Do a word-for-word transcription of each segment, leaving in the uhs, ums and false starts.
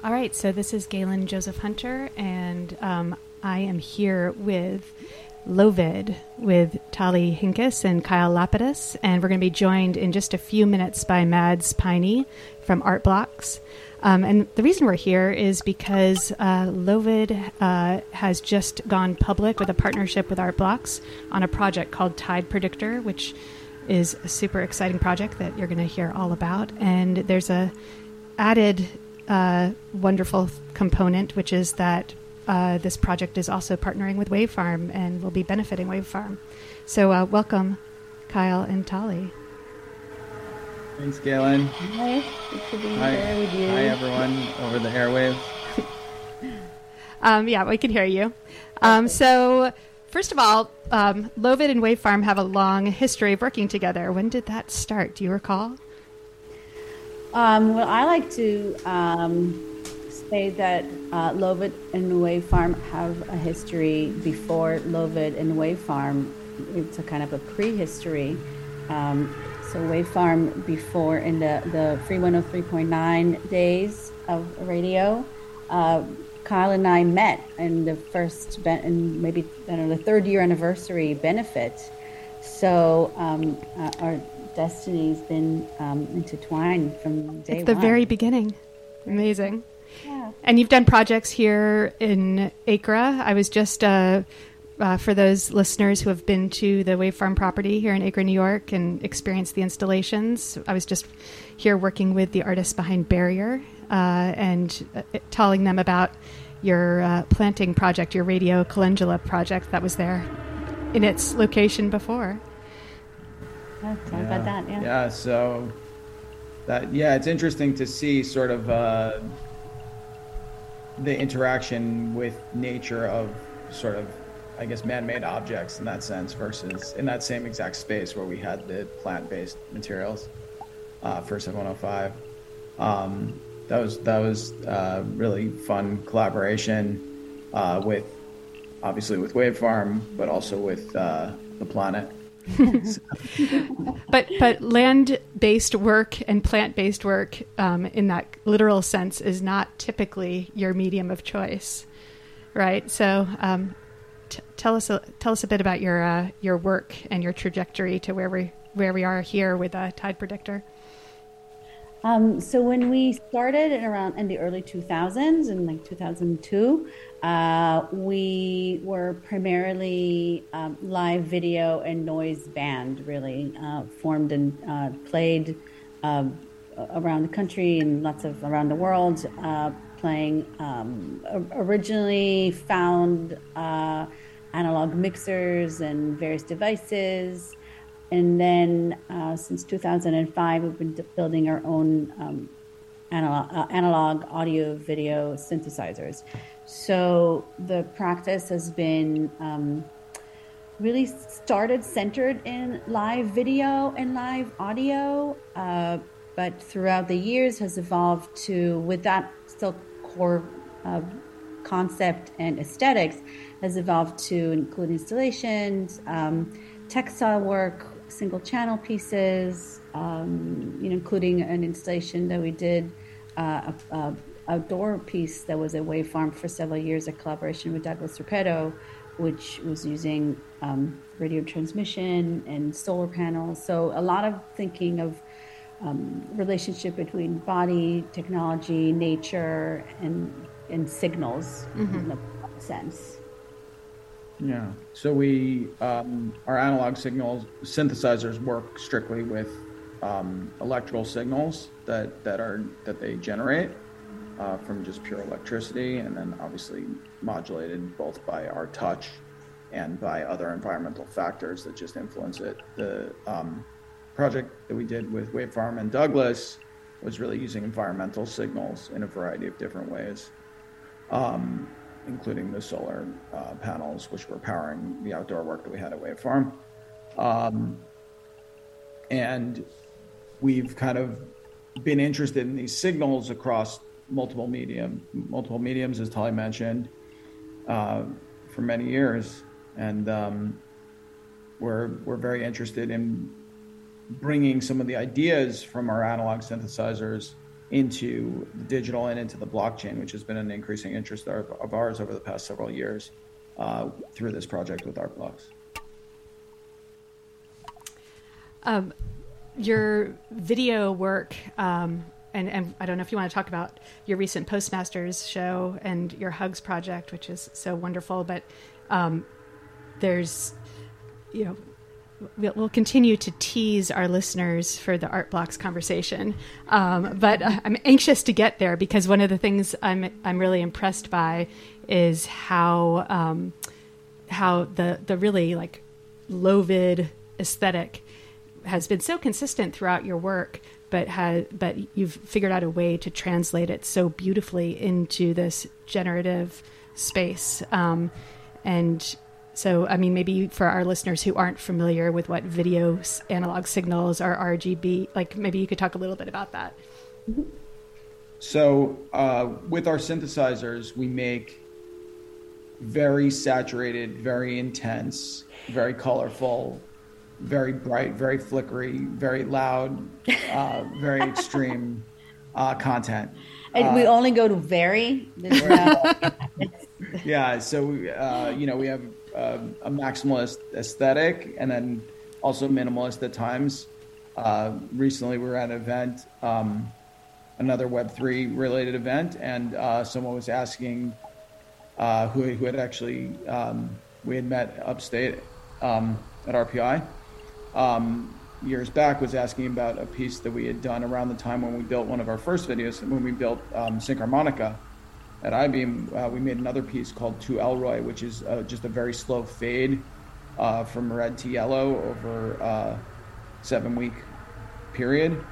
All right, so this is Galen Joseph Hunter, and um, I am here with Lovid, with Tali Hincus and Kyle Lapidus, and we're going to be joined in just a few minutes by Mads Piney from Art Blocks. Um, and the reason we're here is because uh, Lovid uh, has just gone public with a partnership with Art Blocks on a project called Tide Predictor, which is a super exciting project that you're going to hear all about. And there's a added uh, wonderful component, which is that uh, this project is also partnering with Wavefarm and will be benefiting Wavefarm. So uh, welcome, Kyle and Tali. Thanks, Galen. Hi, good to be Hi. here with you. Hi, everyone over the airwaves. um, yeah, we can hear you. Um, so, first of all, um, Lovid and Wavefarm have a long history of working together. When did that start? Do you recall? Um, well, I like to um, say that uh, Lovid and Wavefarm have a history before Lovid and Wavefarm. It's a kind of a prehistory. Um, So Wavefarm before in the, the Free one oh three point nine days of radio, uh, Kyle and I met in the first, ben- in maybe I don't know, the third year anniversary benefit. So um, uh, our destiny's been um, intertwined from day It's the one. very beginning. Amazing. Yeah. And you've done projects here in Acra. I was just... Uh, Uh, for those listeners who have been to the Wavefarm property here in Acre, New York, and experienced the installations, I was just here working with the artists behind Barrier uh, and uh, telling them about your uh, planting project, your radio calendula project that was there in its location before. Yeah, tell yeah. about that, yeah. Yeah, so that, yeah, it's interesting to see sort of uh, the interaction with nature of sort of, I guess, man-made objects in that sense versus in that same exact space where we had the plant-based materials uh, for seven oh five. Um, that was that was uh, really fun collaboration uh, with, obviously with Wavefarm, but also with uh, the planet. but but land-based work and plant-based work um, in that literal sense is not typically your medium of choice, right? So. Um, Tell us a, tell us a bit about your uh, your work and your trajectory to where we where we are here with uh, Tide Predictor. Um, so when we started in around in the early two thousands, in like two thousand two, uh, we were primarily um, live video and noise band, really uh, formed and uh, played uh, around the country and lots of around the world, uh, playing um, originally found uh, analog mixers and various devices. And then uh, since two thousand five, we've been building our own um, analog, uh, analog audio video synthesizers. So the practice has been um, really started centered in live video and live audio, uh, but throughout the years has evolved to, with that still core uh, concept and aesthetics, has evolved to include installations, um, textile work, single channel pieces, um, you know, including an installation that we did, uh, a, a outdoor piece that was at Wavefarm for several years, a collaboration with Douglas Repetto, which was using um, radio transmission and solar panels. So a lot of thinking of um, relationship between body, technology, nature, and and signals mm-hmm. in a sense. Yeah. So we, um, our analog signals synthesizers work strictly with um, electrical signals that, that are that they generate uh, from just pure electricity, and then obviously modulated both by our touch and by other environmental factors that just influence it. The um, project that we did with Wavefarm and Douglas was really using environmental signals in a variety of different ways. Um, including the solar uh, panels, which were powering the outdoor work that we had at Wavefarm. Um, and we've kind of been interested in these signals across multiple medium, multiple mediums, as Tali mentioned, uh, for many years. And um, we're, we're very interested in bringing some of the ideas from our analog synthesizers into the digital and into the blockchain, which has been an increasing interest of, of ours over the past several years uh, through this project with ArtBlocks. Um, your video work, um, and, and I don't know if you want to talk about your recent Postmasters show and your Hugs project, which is so wonderful, but um, there's, you know, we'll, we'll continue to tease our listeners for the ArtBlocks conversation. Um, but uh, I'm anxious to get there because one of the things I'm, I'm really impressed by is how, um, how the, the really like low-vid aesthetic has been so consistent throughout your work, but has, but you've figured out a way to translate it so beautifully into this generative space. Um, and so, I mean, maybe for our listeners who aren't familiar with what video analog signals are R G B, like maybe you could talk a little bit about that. So uh, with our synthesizers, we make very saturated, very intense, very colorful, very bright, very flickery, very loud, uh, very extreme uh, content. And uh, we only go to very. Yeah, so uh, you know we have uh, a maximalist aesthetic, and then also minimalist at times. Uh, recently, we were at an event, um, another Web three related event, and uh, someone was asking uh, who who had actually um, we had met upstate um, at R P I. Um, years back was asking about a piece that we had done around the time when we built one of our first videos, when we built um, Syncharmonica at iBeam. Uh, we made another piece called To Elroy, which is uh, just a very slow fade uh, from red to yellow over a seven week period.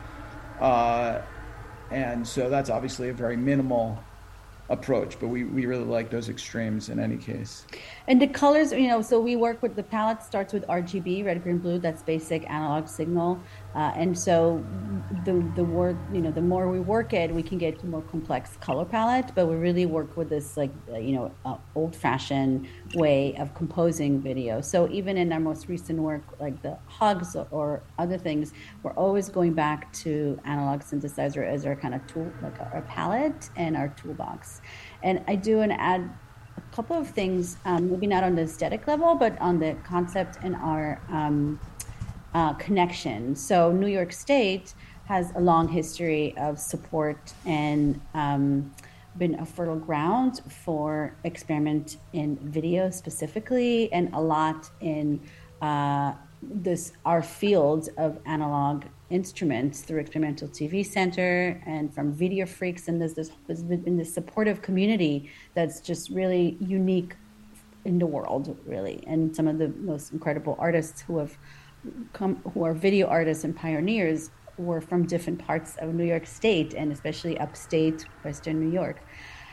Uh, and so that's obviously a very minimal approach, but we, we really like those extremes in any case. And the colors, you know, so we work with the palette starts with R G B, red, green, blue. That's basic analog signal. Uh, and so the the word, you know, the more we work it, we can get to more complex color palette. But we really work with this, like, uh, you know, uh, old-fashioned way of composing video. So even in our most recent work, like the Hugs or other things, we're always going back to analog synthesizer as our kind of tool, like our palette and our toolbox. And I do want to add a couple of things, um, maybe not on the aesthetic level, but on the concept and our um, uh, connection. So New York State has a long history of support and um, been a fertile ground for experiment in video specifically, and a lot in uh, this our field of analog instruments through Experimental T V Center and from Video Freaks, and there's this in this supportive community that's just really unique in the world, really. And some of the most incredible artists who have come, who are video artists and pioneers, were from different parts of New York State, and especially upstate Western New York.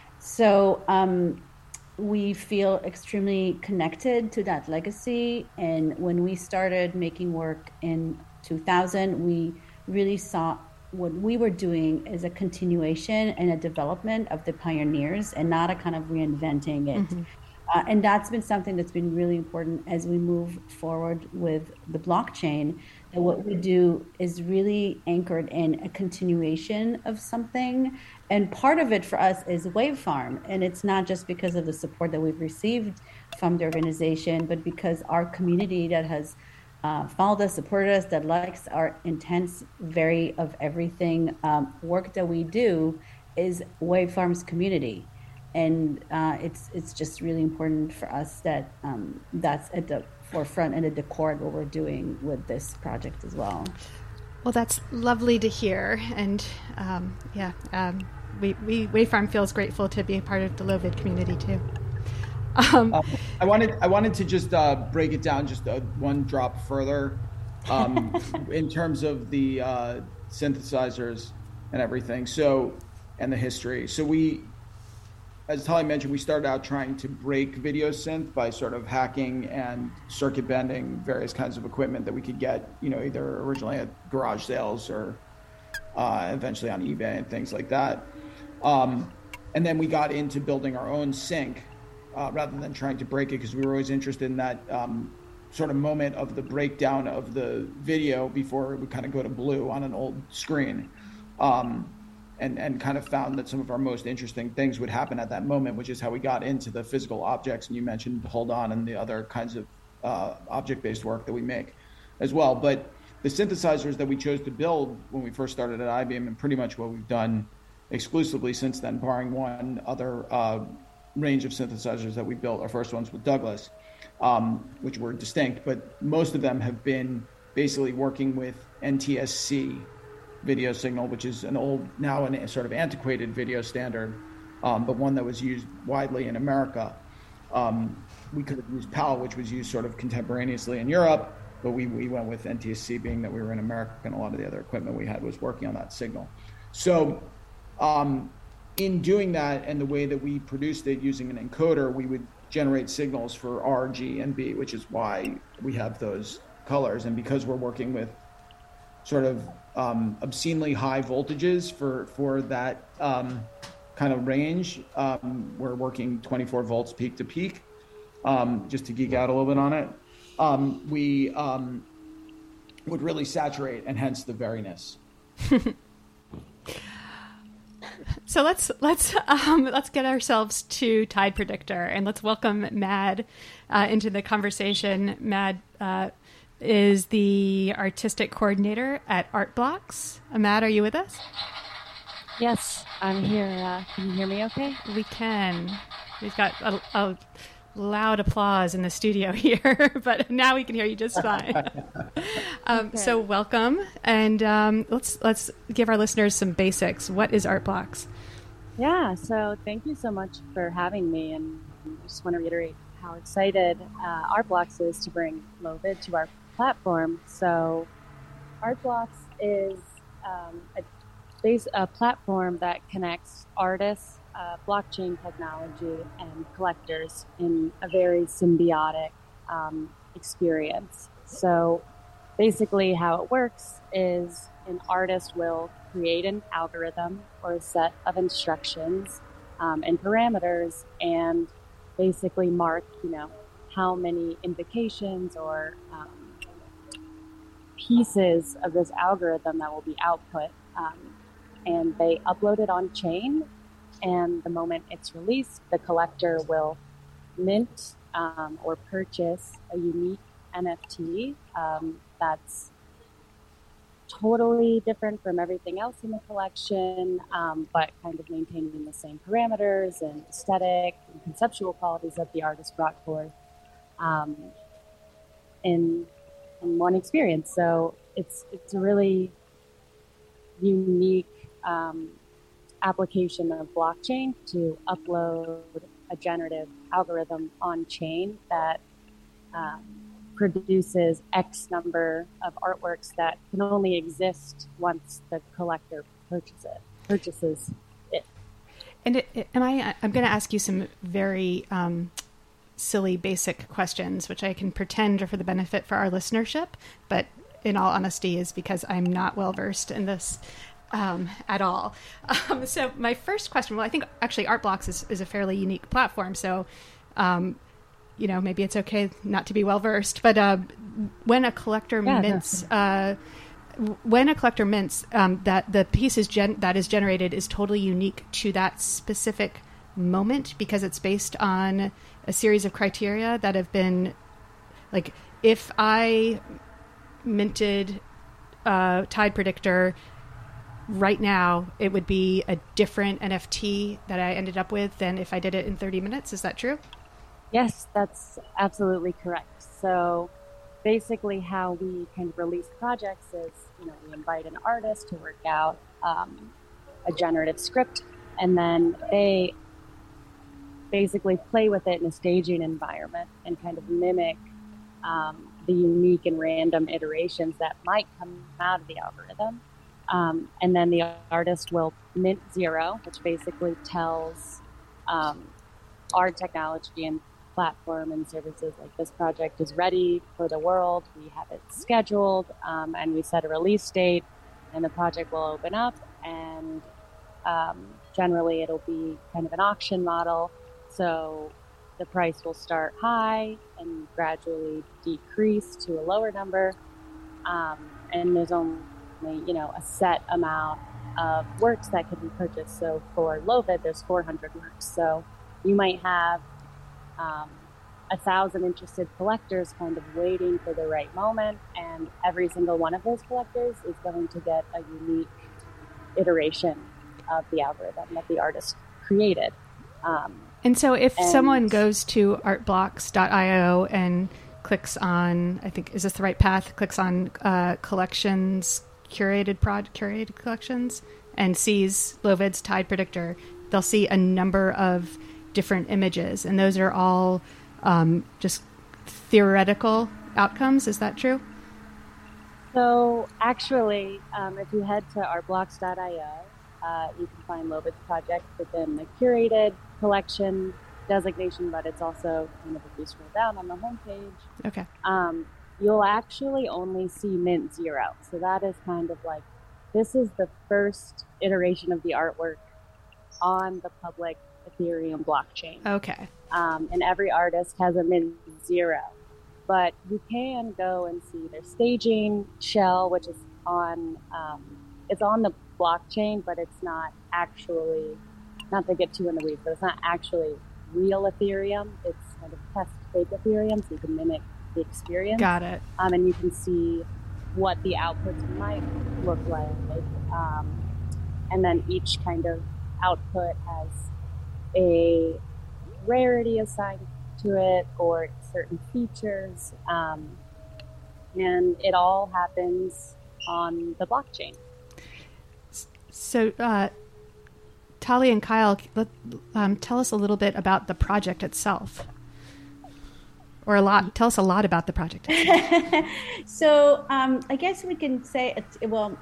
So um, we feel extremely connected to that legacy. And when we started making work in two thousand, we really saw what we were doing as a continuation and a development of the pioneers, and not a kind of reinventing it. Mm-hmm. Uh, and that's been something that's been really important as we move forward with the blockchain. And what we do is really anchored in a continuation of something. And part of it for us is Wavefarm. And it's not just because of the support that we've received from the organization, but because our community that has Uh, followed us, supported us, that likes our intense, very of everything um, work that we do, is Wavefarm's community, and uh, it's it's just really important for us that um, that's at the forefront and at the core of what we're doing with this project as well. Well, that's lovely to hear, and um, yeah, um, we, we Wavefarm feels grateful to be a part of the Lovid community too. Um, uh, I wanted I wanted to just uh, break it down just uh, one drop further um, in terms of the uh, synthesizers and everything. So, and the history. So we, as Tali mentioned, we started out trying to break video synth by sort of hacking and circuit bending various kinds of equipment that we could get, you know, either originally at garage sales or uh, eventually on eBay and things like that. Um, and then we got into building our own sync. Uh, rather than trying to break it, because we were always interested in that um, sort of moment of the breakdown of the video before it would kind of go to blue on an old screen. Um, and, and kind of found that some of our most interesting things would happen at that moment, which is how we got into the physical objects. And you mentioned Hold On and the other kinds of uh, object-based work that we make as well. But the synthesizers that we chose to build when we first started at I B M, and pretty much what we've done exclusively since then, barring one other uh, range of synthesizers that we built, our first ones with Douglas, um, which were distinct, but most of them have been basically working with N T S C video signal, which is an old, now an sort of antiquated video standard, um, but one that was used widely in America. Um, we could have used P A L, which was used sort of contemporaneously in Europe, but we, we went with N T S C, being that we were in America and a lot of the other equipment we had was working on that signal. So um, in doing that, and the way that we produced it using an encoder, we would generate signals for R, G, and B, which is why we have those colors. And because we're working with sort of um, obscenely high voltages for, for that um, kind of range, um, we're working twenty-four volts peak to peak, um, just to geek out a little bit on it. Um, we um, would really saturate, and hence the veriness. So let's let's um, let's get ourselves to Tide Predictor, and let's welcome Mad uh, into the conversation. Mad uh, is the artistic coordinator at Artblocks. Uh, Mad, are you with us? Yes, I'm here. Uh, can you hear me okay? We can. We've got a, a loud applause in the studio here, but now we can hear you just fine. um, okay. So welcome, and um, let's let's give our listeners some basics. What is Artblocks? Yeah, so thank you so much for having me, and I just want to reiterate how excited uh, Artblocks is to bring Lovid to our platform. So Artblocks is um, a, base, a platform that connects artists, uh, blockchain technology, and collectors in a very symbiotic um, experience. So basically how it works is an artist will create an algorithm or a set of instructions um, and parameters, and basically mark, you know, how many invocations or um, pieces of this algorithm that will be output. Um, and they upload it on chain, and the moment it's released, the collector will mint um, or purchase a unique N F T um, that's totally different from everything else in the collection, um, but kind of maintaining the same parameters and aesthetic and conceptual qualities that the artist brought forth um, in in one experience. So it's it's a really unique um, application of blockchain to upload a generative algorithm on chain that um, produces X number of artworks that can only exist once the collector purchases it. Purchases it. And it, it, am I? I'm going to ask you some very um, silly, basic questions, which I can pretend are for the benefit for our listenership, but in all honesty, is because I'm not well versed in this um, at all. Um, so my first question, well, I think actually Artblocks is, is a fairly unique platform. So. Um, you know, maybe it's okay not to be well versed, but uh, when a collector yeah, mints, uh, when a collector mints, um, that the piece is gen- that is generated is totally unique to that specific moment because it's based on a series of criteria that have been, like, if I minted uh, Tide Predictor right now, it would be a different N F T that I ended up with than if I did it in thirty minutes. Is that true? Yes, that's absolutely correct. So basically how we kind of release projects is, you know, we invite an artist to work out um, a generative script, and then they basically play with it in a staging environment and kind of mimic um, the unique and random iterations that might come out of the algorithm. Um, and then the artist will mint zero, which basically tells um, our technology and platform and services like this project is ready for the world. We have it scheduled, um, and we set a release date, and the project will open up, and um, generally it'll be kind of an auction model. So the price will start high and gradually decrease to a lower number, um, and there's only, you know, a set amount of works that can be purchased. So for Lovid, there's four hundred works. So you might have um, a thousand interested collectors kind of waiting for the right moment, and every single one of those collectors is going to get a unique iteration of the algorithm that the artist created. Um, and so if and someone goes to artblocks dot io and clicks on, I think, is this the right path? Clicks on uh, collections, curated prod, curated collections, and sees Lovid's Tide Predictor, they'll see a number of different images, and those are all um, just theoretical outcomes. Is that true? So actually, um, if you head to artblocks dot io, uh, you can find Lovid's project within the curated collection designation, but it's also kind of, if you scroll down on the homepage, okay. Um, you'll actually only see mint zero. So that is kind of like, this is the first iteration of the artwork on the public Ethereum blockchain. Okay. Um, and every artist has a mint zero. But you can go and see their staging shell, which is on, um, it's on the blockchain, but it's not actually, not to get too in the weeds, but it's not actually real Ethereum. It's kind of test fake Ethereum, so you can mimic the experience. Got it. Um, and you can see what the outputs might look like. Um, and then each kind of output has a rarity assigned to it or certain features. Um, and it all happens on the blockchain. So, uh, Tali and Kyle, let, um, tell us a little bit about the project itself. Or a lot. Tell us a lot about the project itself. So um, I guess we can say, it's, well,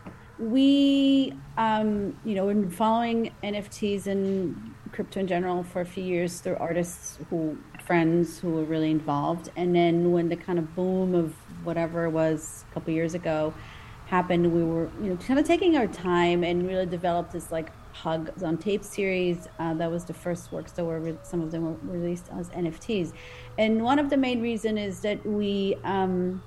we, um, you know, we've been following N F Ts and crypto in general for a few years through artists who, friends who were really involved. And then when the kind of boom of whatever it was a couple years ago happened, we were, you know, kind of taking our time and really developed this like Hugs on Tape series. Uh, that was the first works that were, re- some of them were released as N F Ts. And one of the main reason is that we, um,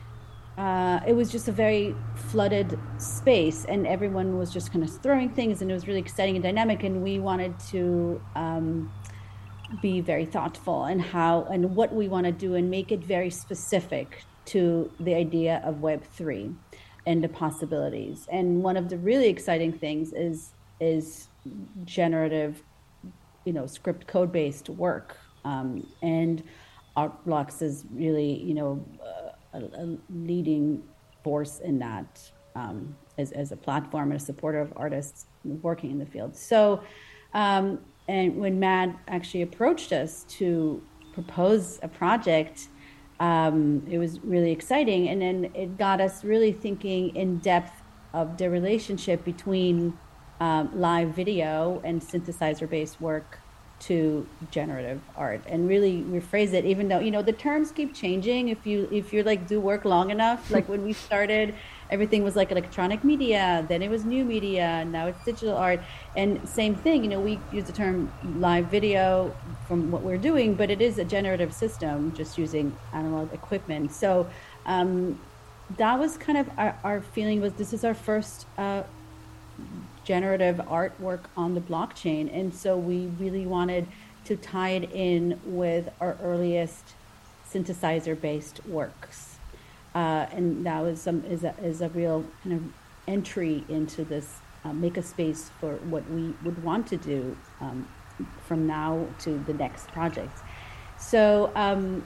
uh, it was just a very flooded space and everyone was just kind of throwing things and it was really exciting and dynamic. And we wanted to um, be very thoughtful and how and what we want to do and make it very specific to the idea of Web three and the possibilities. And one of the really exciting things is is generative, you know, script code-based work. Um, and Artblocks is really, you know, a, a leading force in that um, as, as a platform and a supporter of artists working in the field. So, um, and when Matt actually approached us to propose a project, um, it was really exciting. And then it got us really thinking in depth of the relationship between Um, live video and synthesizer-based work to generative art, and really rephrase it. Even though, you know, the terms keep changing. If you if you like do work long enough, like when we started, everything was like electronic media, then it was new media, now it's digital art. And same thing, you know, we use the term live video from what we're doing, but it is a generative system, just using analog equipment. So um, that was kind of our, our feeling was this is our first uh, generative artwork on the blockchain. And so we really wanted to tie it in with our earliest synthesizer-based works. Uh, and that was some is a, is a real kind of entry into this uh, make a space for what we would want to do um, from now to the next project. So um,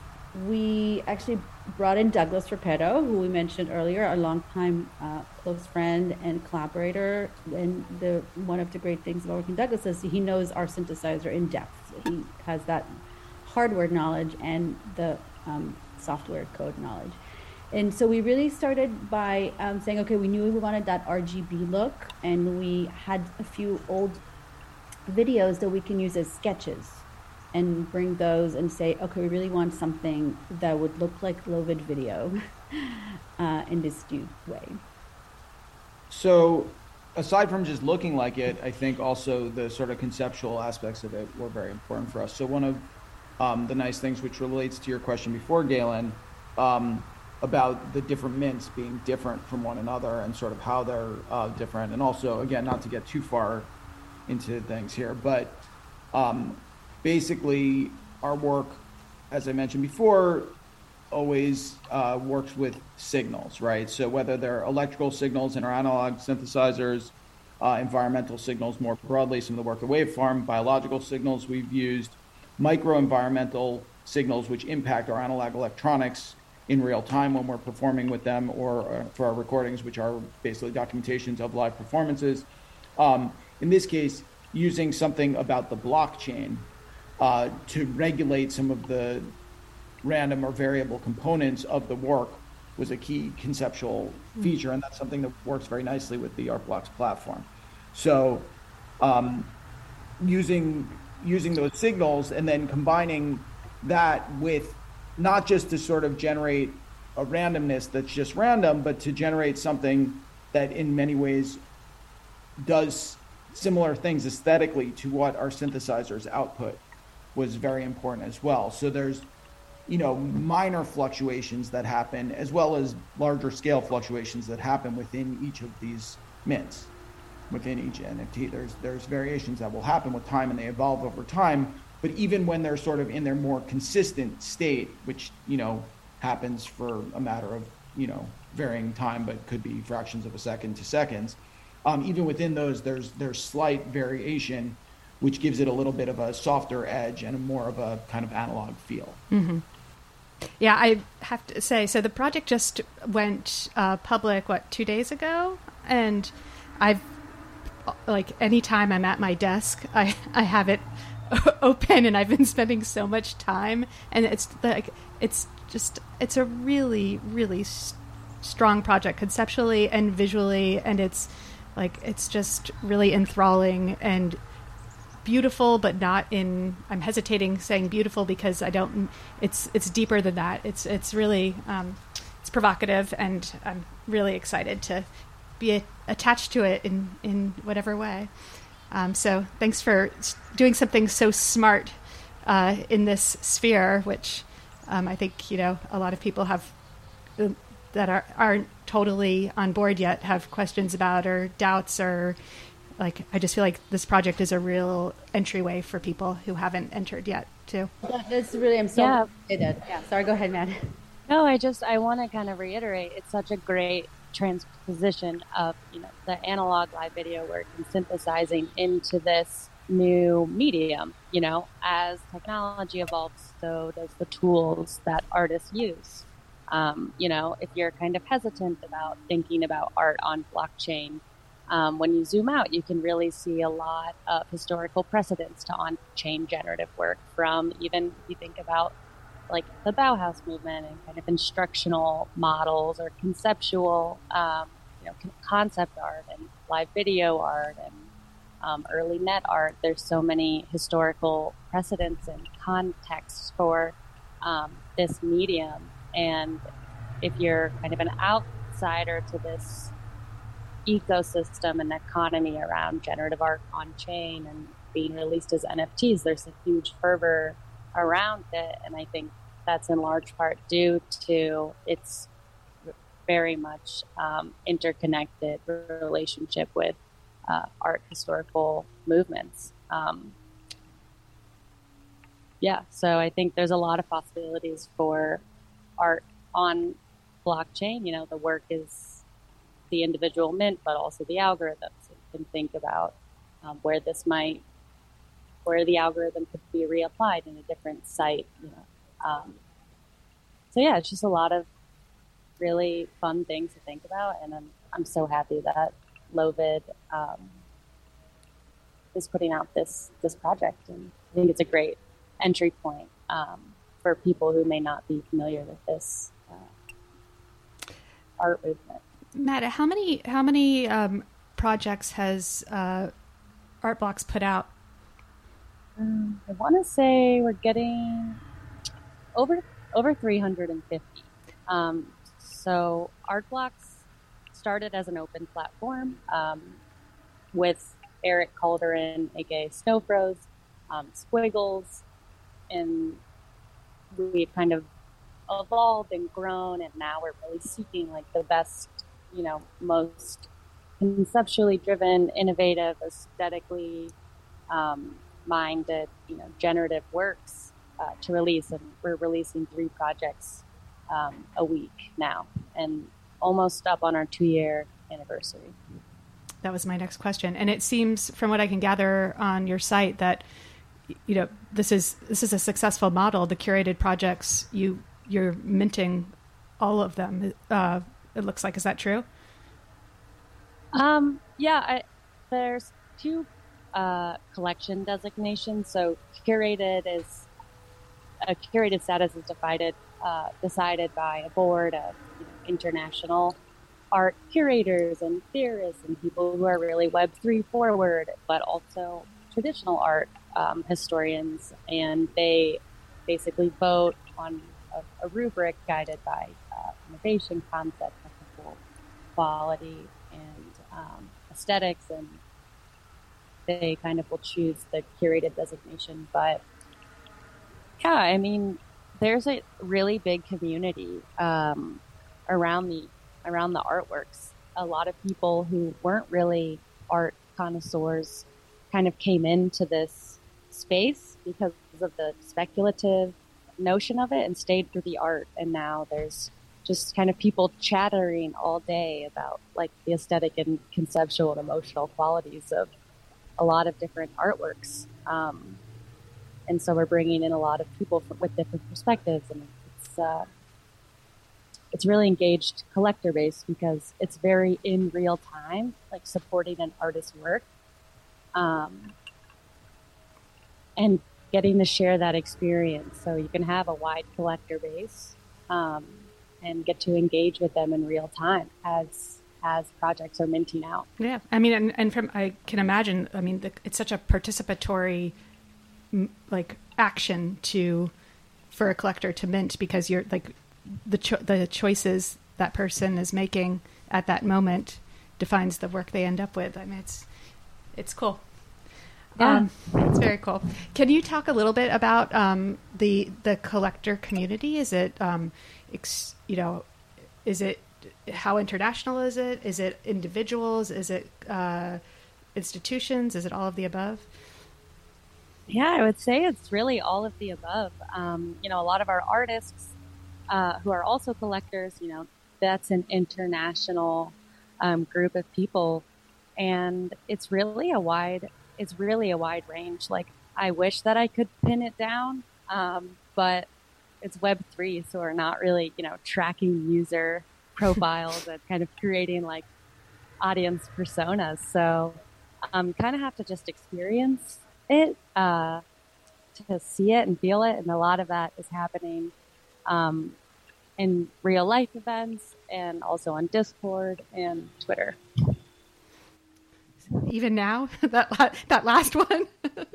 we actually brought in Douglas Repetto, who we mentioned earlier, a longtime uh, close friend and collaborator. And the one of the great things about working with Douglas is he knows our synthesizer in depth. He has that hardware knowledge and the um, software code knowledge. And so we really started by um, saying, okay, we knew we wanted that R G B look, and we had a few old videos that we can use as sketches and bring those and say, okay, we really want something that would look like Lovid video uh, in this new way. So aside from just looking like it, I think also the sort of conceptual aspects of it were very important for us. So one of um, the nice things which relates to your question before, Galen, um, about the different mints being different from one another and sort of how they're uh, different. And also, again, not to get too far into things here, but um, basically our work, as I mentioned before, always uh, works with signals, right? So whether they're electrical signals in our analog synthesizers, uh, environmental signals more broadly, some of the work at Waveform, biological signals we've used, micro-environmental signals which impact our analog electronics in real time when we're performing with them, or uh, for our recordings, which are basically documentations of live performances. Um, in this case, using something about the blockchain uh, to regulate some of the random or variable components of the work was a key conceptual feature, and that's something that works very nicely with the ArtBlocks platform. So um, using using those signals and then combining that with not just to sort of generate a randomness that's just random, but to generate something that in many ways does similar things aesthetically to what our synthesizers output was very important as well. So there's, you know, minor fluctuations that happen as well as larger scale fluctuations that happen within each of these mints. Within each N F T, there's there's variations that will happen with time and they evolve over time. But even when they're sort of in their more consistent state, which, you know, happens for a matter of, you know, varying time, but could be fractions of a second to seconds, um, even within those, there's there's slight variation, which gives it a little bit of a softer edge and a more of a kind of analog feel. Mm-hmm. Yeah, I have to say, so the project just went uh, public, what, two days ago? And I've, like, anytime I'm at my desk, I, I have it open, and I've been spending so much time, and it's like, it's just, it's a really, really s- strong project conceptually and visually, and it's like, it's just really enthralling and beautiful, but not in, I'm hesitating saying beautiful because I don't, it's it's deeper than that. It's it's really, um, it's provocative, and I'm really excited to be a, attached to it in, in whatever way. Um, so thanks for doing something so smart uh, in this sphere, which um, I think, you know, a lot of people have uh, that are, aren't totally on board yet have questions about or doubts, or like, I just feel like this project is a real entryway for people who haven't entered yet, too. Yeah, that's really, I'm so Yeah. excited. Yeah, sorry, go ahead, Matt. No, I just, I want to kind of reiterate, it's such a great transposition of, you know, the analog live video work and synthesizing into this new medium. You know, as technology evolves, so does the tools that artists use. Um, you know, if you're kind of hesitant about thinking about art on blockchain, um, when you zoom out, you can really see a lot of historical precedents to on-chain generative work, from even if you think about like the Bauhaus movement and kind of instructional models or conceptual, um, you know, concept art and live video art and um, early net art. There's so many historical precedents and contexts for um, this medium. And if you're kind of an outsider to this ecosystem and economy around generative art on chain and being released as N F Ts, there's a huge fervor around it, and I think that's in large part due to its very much um, interconnected relationship with uh, art historical movements. Um, yeah, so I think there's a lot of possibilities for art on blockchain. You know, the work is the individual mint, but also the algorithms. So you can think about um, where this might where the algorithm could be reapplied in a different site, you know. Um, so yeah, it's just a lot of really fun things to think about, and I'm I'm so happy that Lovid um, is putting out this this project, and I think it's a great entry point um, for people who may not be familiar with this uh, art movement. Matt, how many how many um, projects has uh, ArtBlocks put out? Um, I want to say we're getting over over three hundred fifty. Um, so ArtBlocks started as an open platform um, with Eric Calderon, aka Snowfroze, um, Squiggles, and we kind of evolved and grown, and now we're really seeking like the best, you know, most conceptually driven, innovative, aesthetically um, minded, you know, generative works uh, to release. And we're releasing three projects um, a week now, and almost up on our two-year anniversary. That was my next question. And it seems, from what I can gather on your site, that you know this is this is a successful model. The curated projects, you you're minting all of them. Uh, it looks like. Is that true? Um, yeah, I, there's two uh, collection designations. So curated is a curated status is divided uh, decided by a board of you know, international art curators and theorists and people who are really Web three forward, but also traditional art um, historians, and they basically vote on a, a rubric guided by uh, innovation, concept, technical quality, and um, aesthetics, and they kind of will choose the curated designation. But yeah, I mean, there's a really big community um, around the around the artworks. A lot of people who weren't really art connoisseurs kind of came into this space because of the speculative notion of it and stayed through the art. And now there's just kind of people chattering all day about like the aesthetic and conceptual and emotional qualities of a lot of different artworks. Um, and so we're bringing in a lot of people with different perspectives, and it's, uh, it's really engaged collector base because it's very in real time, like supporting an artist's work, um, and getting to share that experience. So you can have a wide collector base, um, and get to engage with them in real time as as projects are minting out. Yeah, I mean, and, and from I can imagine. I mean, the, it's such a participatory like action to for a collector to mint, because you're like the cho- the choices that person is making at that moment defines the work they end up with. I mean, it's it's cool. Yeah. Um, it's very cool. Can you talk a little bit about um, the the collector community? Is it um, ex- you know, is it how international is it? Is it individuals? Is it uh, institutions? Is it all of the above? Yeah, I would say it's really all of the above. Um, you know, a lot of our artists uh, who are also collectors, you know, that's an international um, group of people, and it's really a wide, it's really a wide range. Like, I wish that I could pin it down, um, but it's Web three, so we're not really, you know, tracking user profiles and kind of creating like audience personas. So, um, kind of have to just experience it uh, to see it and feel it, and a lot of that is happening um, in real life events and also on Discord and Twitter. Even now, that la- that last one.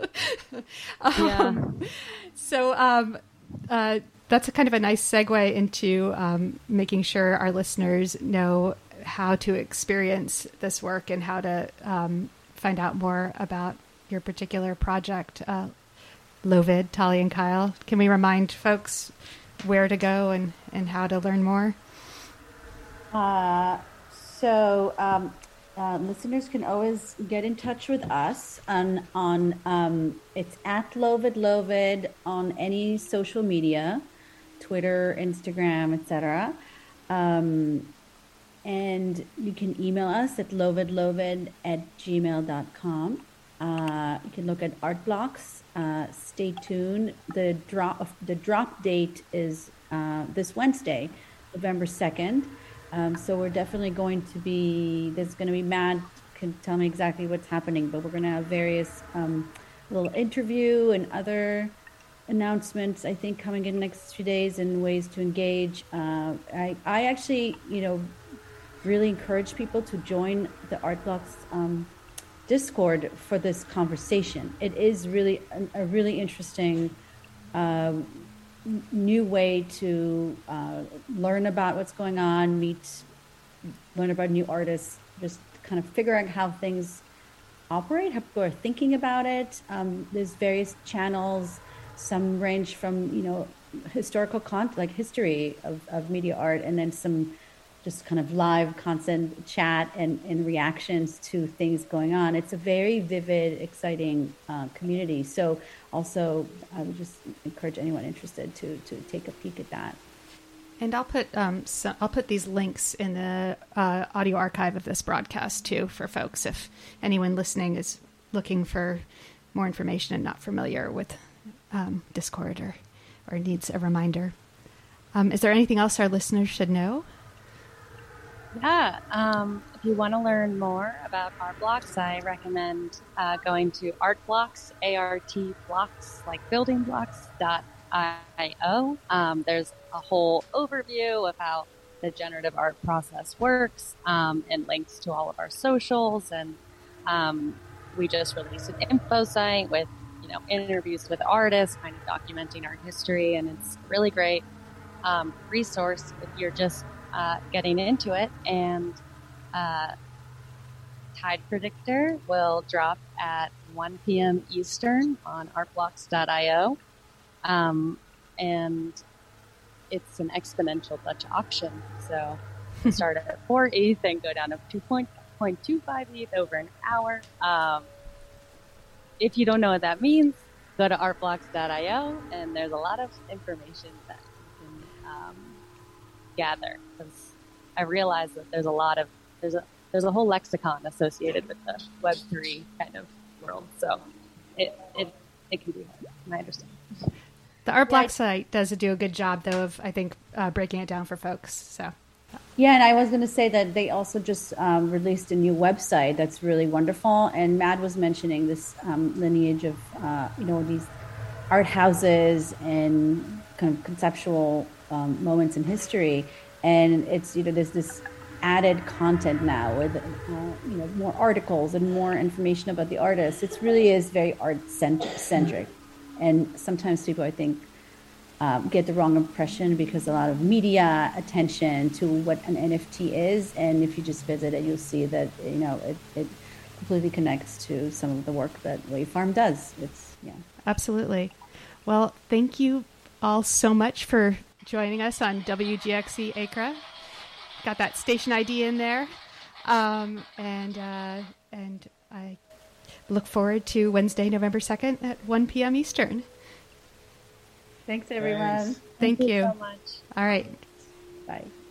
um, Yeah. So um, uh, that's a kind of a nice segue into um, making sure our listeners know how to experience this work and how to um, find out more about your particular project. uh, Lovid, Tali, and Kyle, can we remind folks where to go and, and how to learn more? Uh, so um, uh, listeners can always get in touch with us on on um, it's at Lovid Lovid on any social media, Twitter, Instagram, et cetera. Um, and you can email us at lovidlovid at gmail dot com. Uh, you can look at art blocks. Uh, stay tuned. The drop the drop date is uh, this Wednesday, November second. Um, so we're definitely going to be. There's going to be Matt can tell me exactly what's happening, but we're going to have various um, little interview and other announcements, I think, coming in the next few days, and ways to engage. Uh, I I actually you know really encourage people to join the Art Blocks Um, Discord for this conversation. It is really a, a really interesting uh, new way to uh, learn about what's going on, meet, learn about new artists, just kind of figure out how things operate, how people are thinking about it. Um, there's various channels. Some range from, you know, historical content, like history of, of media art, and then some just kind of live constant chat and, and reactions to things going on. It's a very vivid, exciting uh, community. So also, I would just encourage anyone interested to to take a peek at that. And I'll put um, so I'll put these links in the uh, audio archive of this broadcast too for folks if anyone listening is looking for more information and not familiar with um, Discord or, or needs a reminder. Um, is there anything else our listeners should know? Yeah, um, if you want to learn more about art blocks, I recommend uh, going to Art Blocks, A R T blocks, like building blocks dot I O. Um, there's a whole overview of how the generative art process works, um, and links to all of our socials. And um, we just released an info site with, you know, interviews with artists, kind of documenting art history, and it's a really great um, resource if you're just Uh, getting into it. And uh, Tide Predictor will drop at one p.m. Eastern on art blocks dot I O. Um, and it's an exponential Dutch auction. So start at four E T H and go down to two point two five E T H over an hour. Um, if you don't know what that means, go to art blocks dot I O, and there's a lot of information that you can um, gather, because I realize that there's a lot of there's a there's a whole lexicon associated with the Web three kind of world, so it it it can be hard. I understand. The Art Block yeah, site does do a good job, though, of I think uh, breaking it down for folks. So yeah, and I was going to say that they also just um, released a new website that's really wonderful. And Matt was mentioning this um, lineage of uh, you know these art houses and kind of conceptual Um, moments in history, and it's you know there's this added content now with uh, you know more articles and more information about the artists. It really is very art centric, and sometimes people, I think, um, get the wrong impression because a lot of media attention to what an N F T is, and if you just visit it, you'll see that you know it, it completely connects to some of the work that Wavefarm does. It's yeah, absolutely. Well, thank you all so much for joining us on W G X E Acra. Got that station I D in there. Um, and uh, and I look forward to Wednesday, November second at one p.m. Eastern. Thanks, everyone. Thank, Thank you. you so much. All right. Bye.